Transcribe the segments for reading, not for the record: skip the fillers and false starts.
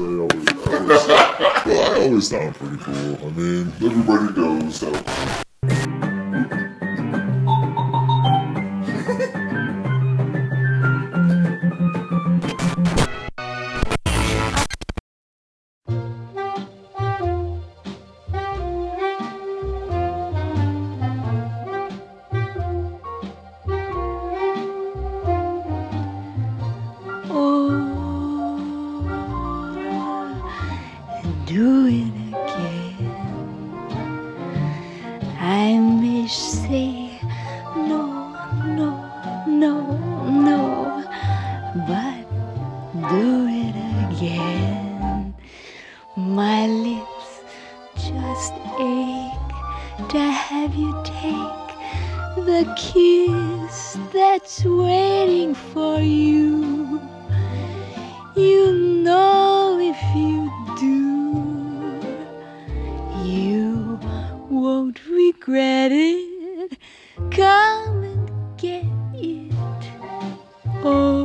I always thought I'm pretty cool. I mean, everybody knows so. Do it again. I may say no, no, no, no, but do it again. My lips just ache to have you take the kiss that's waiting for you. You know if you do, you won't regret it. Come and get it. Oh,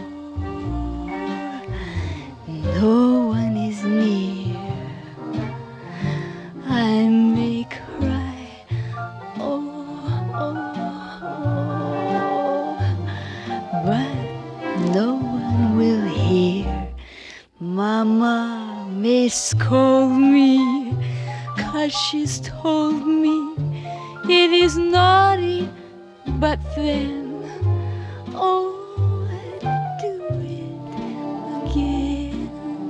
no one is near. I may cry. Oh, oh, oh, but no one will hear. Mama may scold me, 'cause she's told me it is naughty, but then, oh, do it again.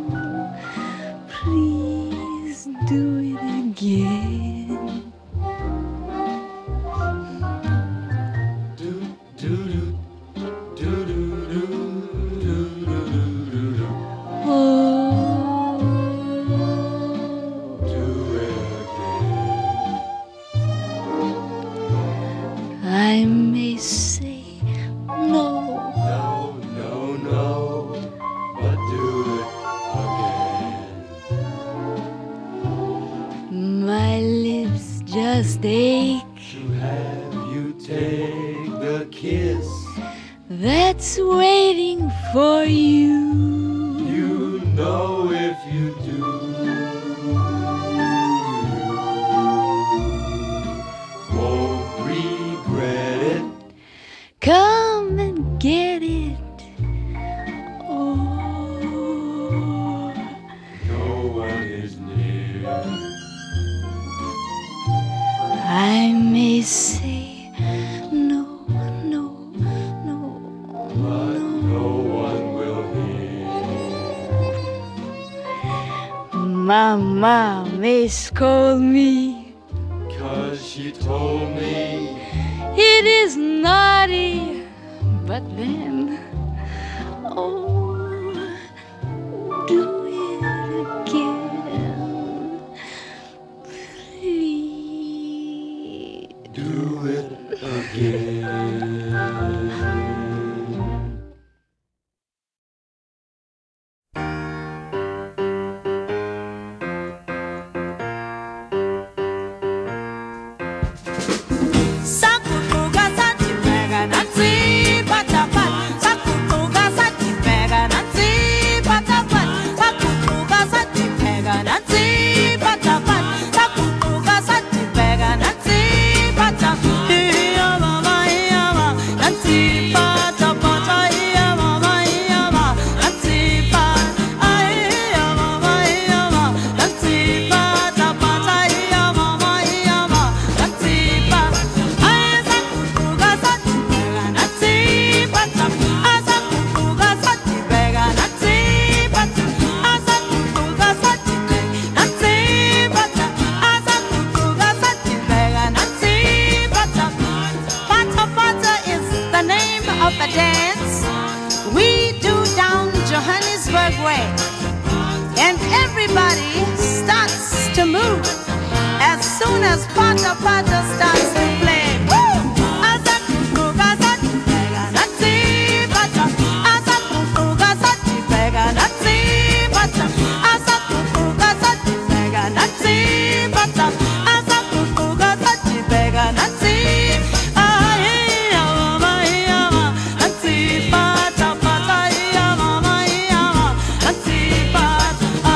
Please do it again. I may say no, no, no, no, but do it again. My lips just ache To have you take the kiss. that's waiting for you. You know if you do, you won't regret it. Come and get it. Oh, No one is near. I may say no, no, no, But no. no one will hear. Mama may scold me, 'Cause she told me it is naughty, but then, oh, do it again, please. do it again. Sakutuga satipega nansi patapat. Sakutuga satipega nansi patapat. Sakutuga satipega nansi patapat. Sakutuga satipega nansi patapat. Iya mama nansi patapat. Iya mama nansi pat. Iya mama nansi patapat. Iya mama nansi pat. Of the dance we do down Johannesburg way, and everybody starts to move as soon as Pata Pata starts to play. Woo! Pata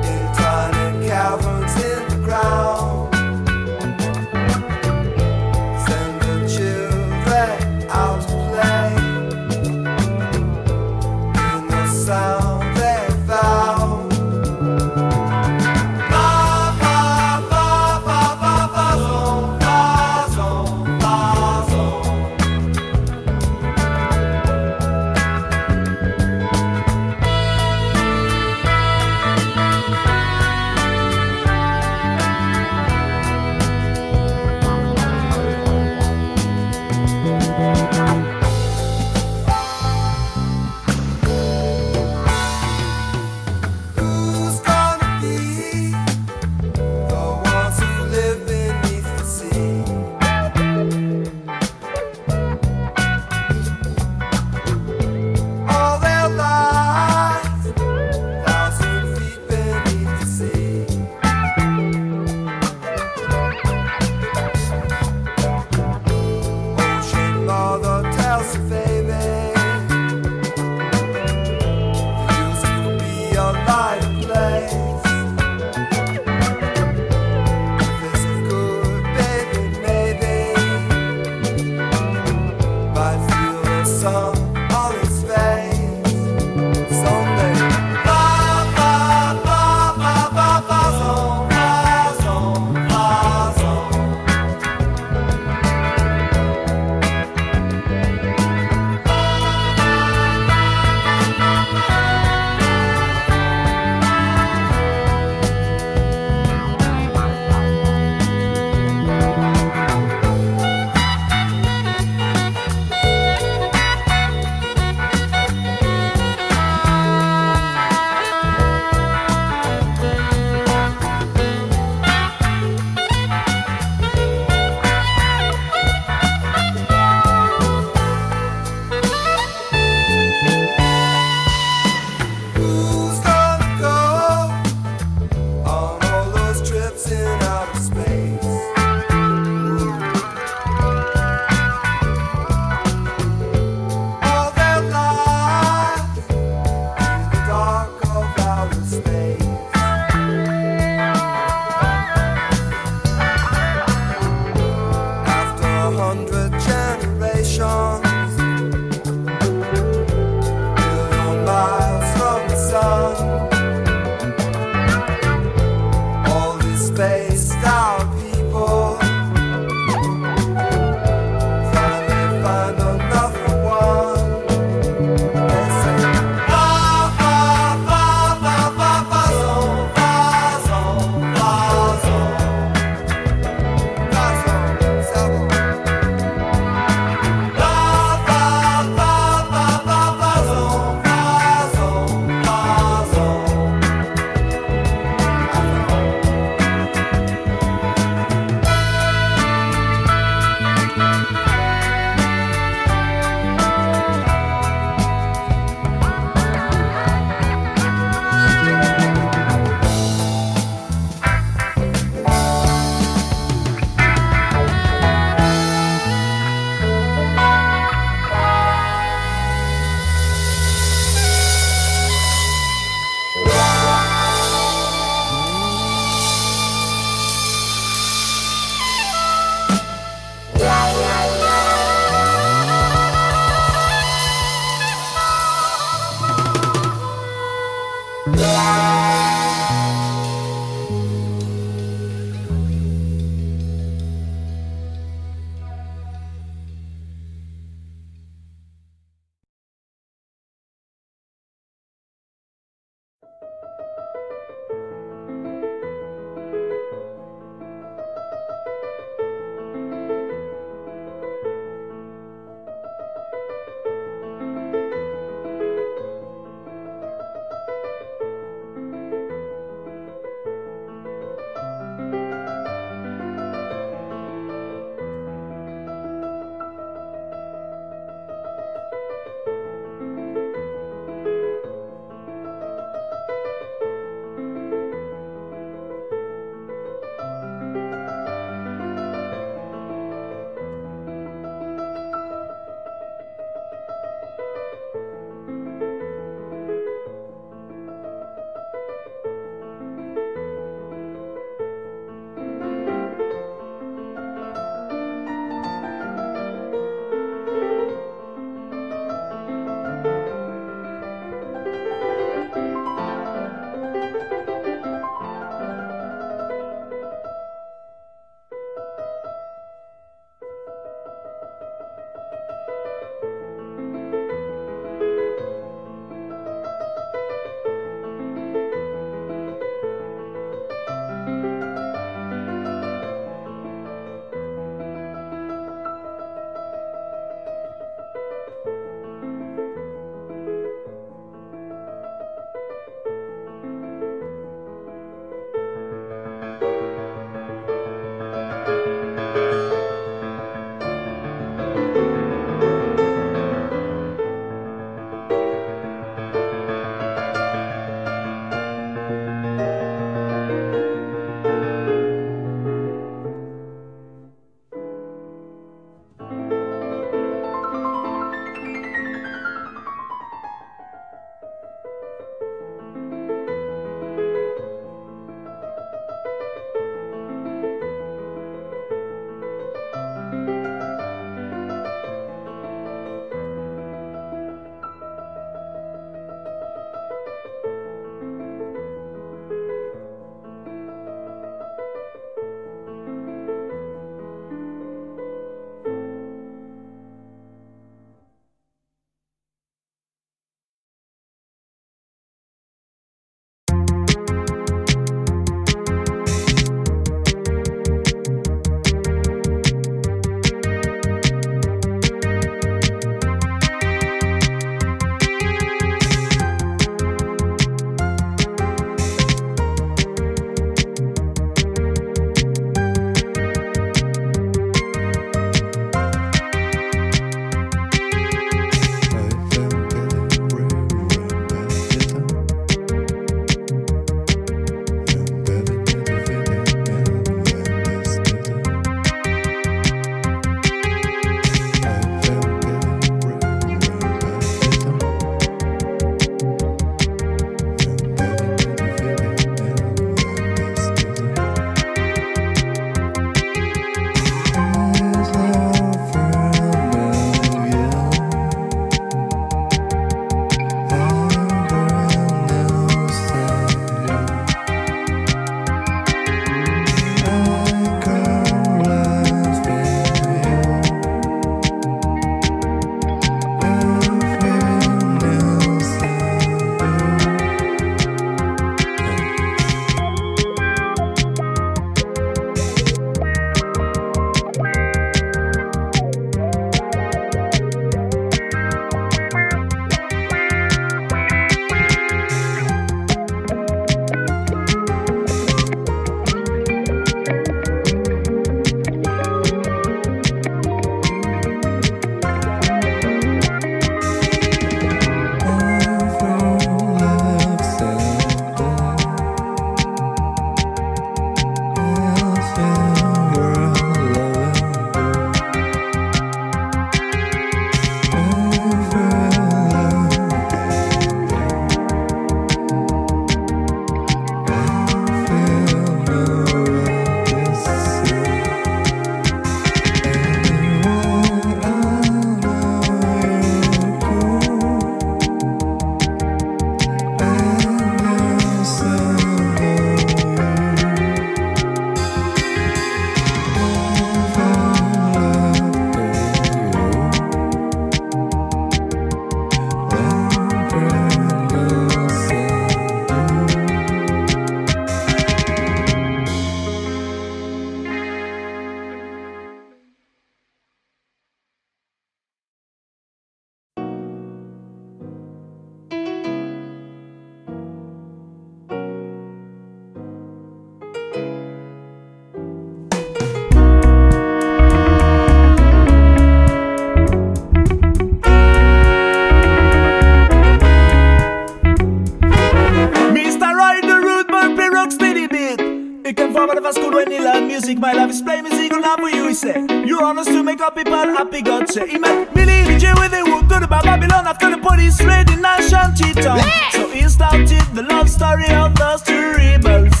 of school when he learned music. My love is play music all night for you, he said. You're honest to make up people happy, God say. He met Millie the J with the wood, good about Babylon after the police raid in a shanty town. So he started the love story of those two rebels.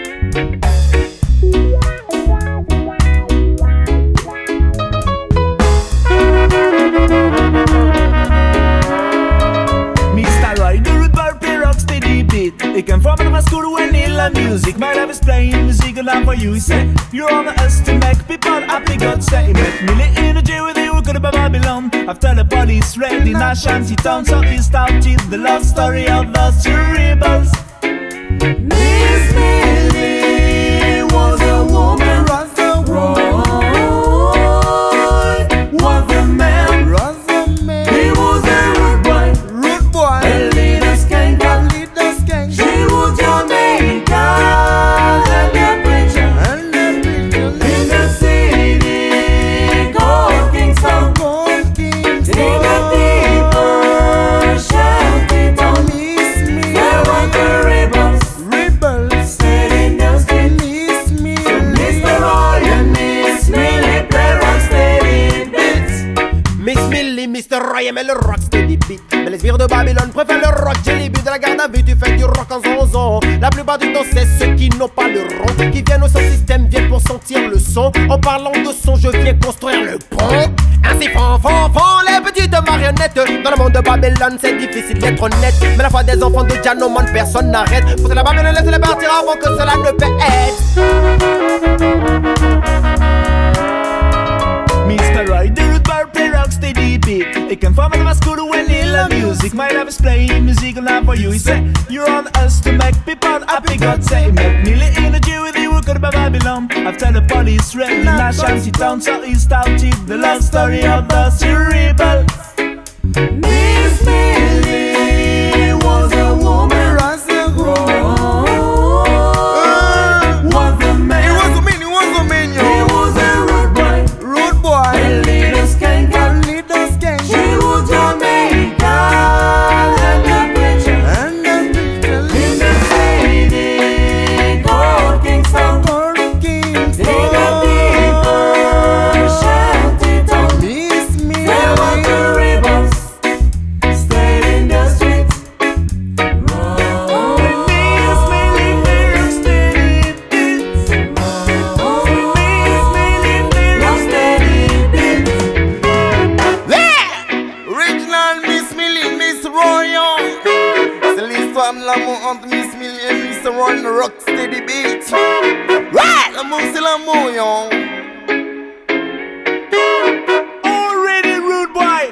Mr. Roy, the root bird play rock steady beat. He came from another school when he learned music. My love is playing music and for you. He said, you're on us to make people happy, God say. He met Millie in the jail with the good about Babylon after the police raid in a shanty town. So he started the love story of those two rebels. Miss Millie was a woman, Roy was a man. He was a rude boy, a little skank. She was Jamaican and a preacher in the city called Kingston. In the people shouted on there were the rebels stayed in the street. So Mr. Roy and Miss Millie play rock steady beats. Miss Millie, Mr. Roy aimait le rock steady beat. Mais les sbires de Babylone préfèrent le rock. J'ai les buts de la garde à vue, tu fais du rock en zonzon. La plupart du temps c'est ceux qui n'ont pas le rond qui viennent au son système, viennent pour sentir le son. En parlant de son, je viens construire le pont. Ainsi font les petites marionnettes. Dans le monde de Babylone c'est difficile d'être honnête. Mais la foi des enfants de Janoman personne n'arrête. Pour que la Babylone laisse les partir avant que cela ne pète. Mr. Roy, the root bird play rock steady beat. He came from another school when he learned music. My love is playing music and love for you. He said, you're on us to make people happy, God say. He met Millie in the jail with the worker by Babylon after the police raid in a shanty town. So he started the love story of those two rebels. Miss Millie was a woman, Roy was a man. He was a rude boy, a little skank. She was Jamaican and a preacher in the city called Kingston. In the people shouted on there were the rebels stayed in the streets. Miss Millie play rock steady beats. Miss Millie play rock steady beats. Original Miss Millie, Miss Roy. C'est l'histoire de l'amour entre Miss Millie et Miss Roy, le rock steady beat. Ouais, l'amour c'est l'amour, yo. Already rude boy.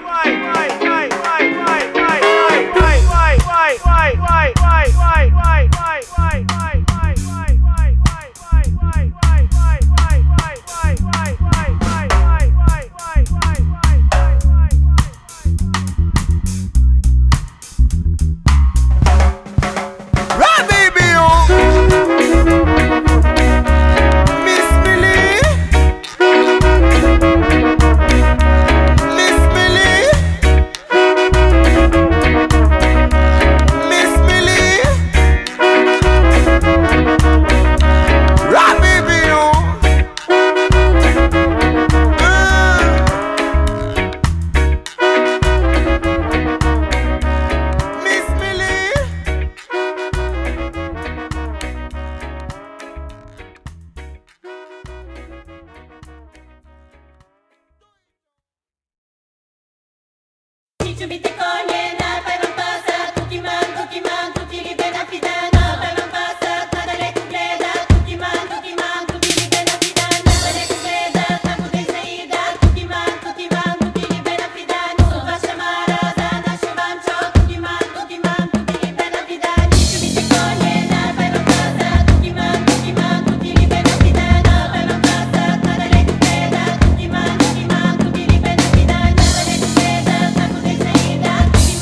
Right, baby, yo. Miss Millie. Miss Millie. Miss Millie. Right, baby, yo. Miss Millie. Cicciu bite colena, per un passa, tutti man, tutti li ben affidano, per un passa, nada le cugleda, tutti man, tutti li ben affidano, nada le cugleda, tanto de saída, tutti man, tutti li ben affidano, su fascia marasa, nasce bancio, tutti man, tutti li ben affidano, cicciu bite colena, per un passa, tutti man, tutti li ben affidano, per un passa, nada le cugleda, tutti man, tutti li ben affidano, nada le cugleda, tanto de saída, tutti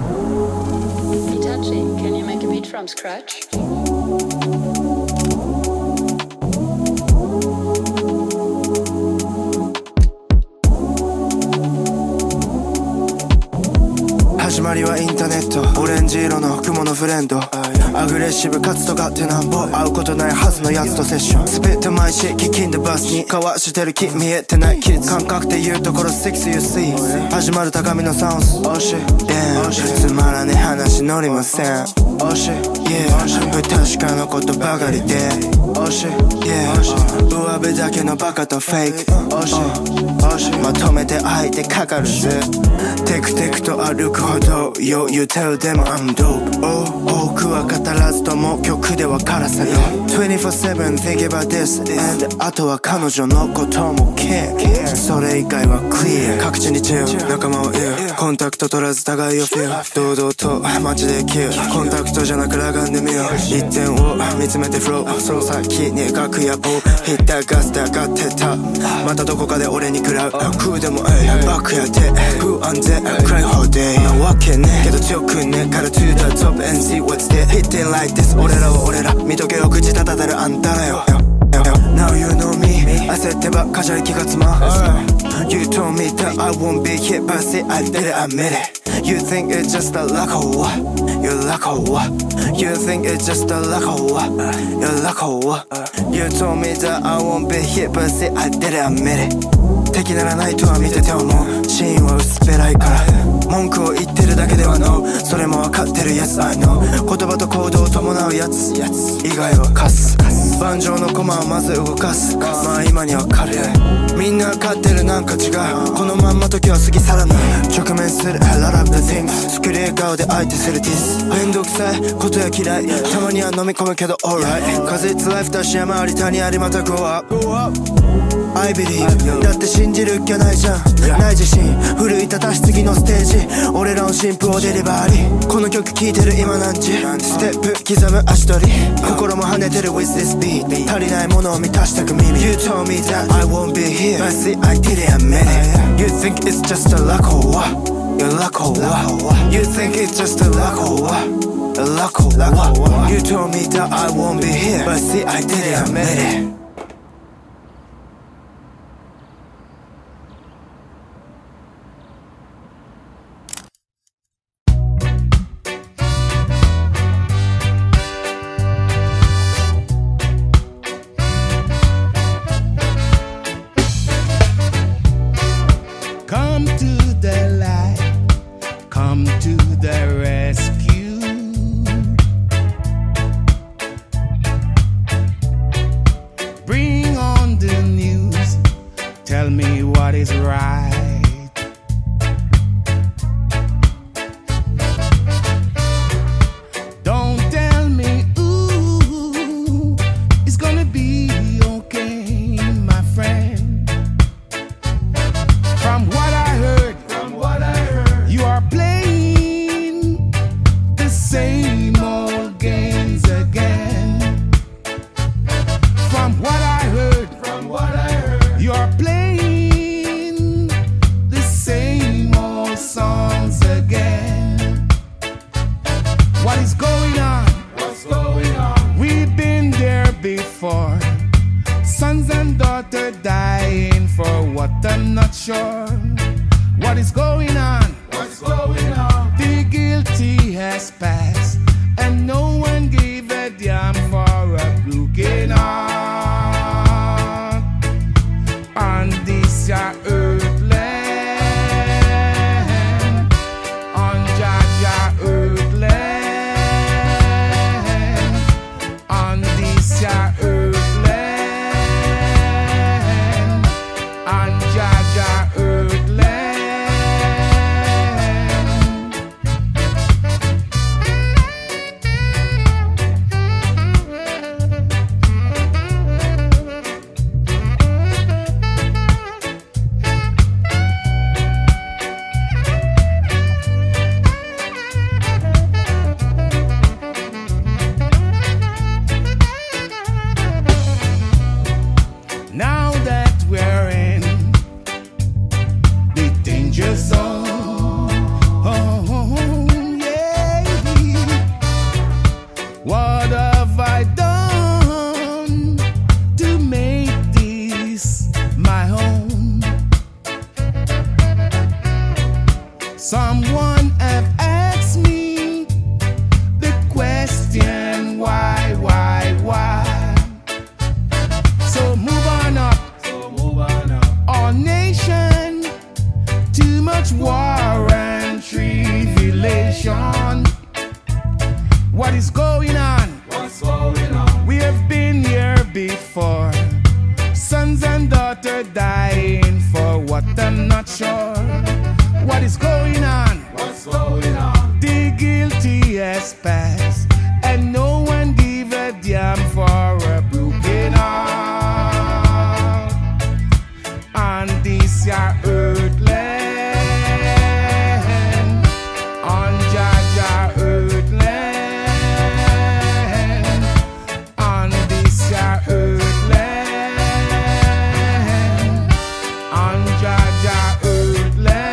Itachi, can you make a beat from scratch? 始まりはインターネット、オレンジ色の雲のフレンド、アグレッシブかつとがってなんぼ、会うことないはずのやつとセッション、スピットマイシキキンでバスに交わしてる木見えてないキッズ、感覚で言うところ 6 you see 始まる高みのサウンズ、つまらねえ話乗りません、不確かなことばかりで、上辺だけのバカとフェイク、まとめて相手かかるぜ、テクテクと歩くほど余裕テルでも I'm dope、多くは語らずとも曲で分からせよ、 24/7 think about this and あとは彼女のことも care、 それ以外はクリア、各地にチェア仲間を言う、コンタクト取らず互いをフィール、堂々と街でキル、コンタクトじゃなく裸眼で見よう、一点を見つめてフロー、その先に楽屋をヒッターガスで上がってた、またどこかで俺に食らう、空でもバックやで不安で暗い方でなわけねえけど強くねから to the top and see what's there hitting like this、 俺らは俺ら見とけよ口立たてるあんたらよ、 Now you know me 焦ってばっかじゃ気がつまん、You told me that I won't be hit but say I did it, I admit it, You think it's just a luck or what, You luck or what, You think it's just a luck or what, You luck or what, You told me that I won't be hit but say I did it, I admit it、敵ならないとは見てて思う、シーンは薄っぺらいから文句を言ってるだけでは No、 それも分かってるやつ I know、 言葉と行動を伴うやつ以外はカス、盤上の駒をまず動かす、まあ今にわかる、みんな勝ってるなんか違う、このまんま時は過ぎ去らない、直面する A lot of the things、 作り笑顔で相手する This めんどくさいことや嫌い、たまには飲み込むけど Alright、 風it's life だし山あり谷ありまた Go up I believe だって信じるっきゃないじゃん、ない自信奮い立たし次のステージ、俺らの新婦をデリバリー、この曲聴いてる今何時、ステップ刻む足取り、心も跳ねてる with this beat、 足りないものを満たしたく耳、 You told me that I won't be here but see I did it, I admit it, You think it's just a luck or what, You luck or what, You think it's just a luck or what, A luck or what, You told me that I won't be here but see I did it, I admit it。 Someone have asked me the question why? So move on up. Our nation, too much war and tribulation. What is going on? What's going on? We have been here before. Sons and daughters dying for what I'm not sure. What is going on? What's going on? The guilty has passed, and no one give a damn for a broken heart. On this your earthland, on Jaja earthland, on this your earthland, on Jaja earthland.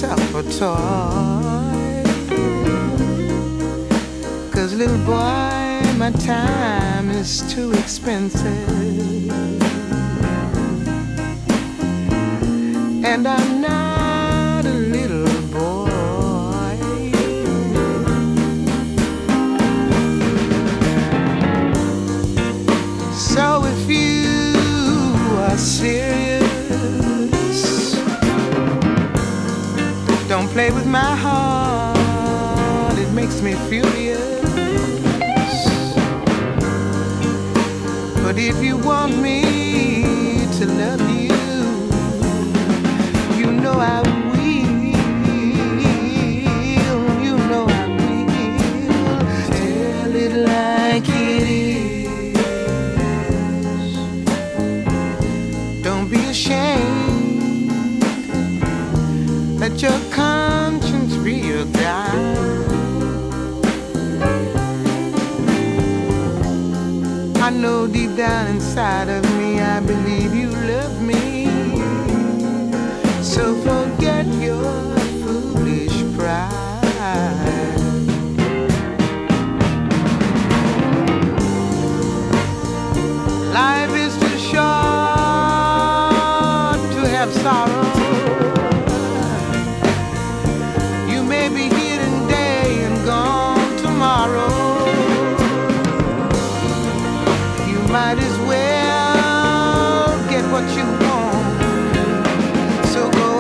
yourself a toy. 'Cause little boy, my time is too expensive, and I'm not a little boy. So if you are serious, don't play with my heart, it makes me furious. But if you want me to love you, you know I will, you know I will. Tell it like it is. Don't be ashamed. Let your conscience be your guide. I know deep down inside of me, I believe you love me. So forget your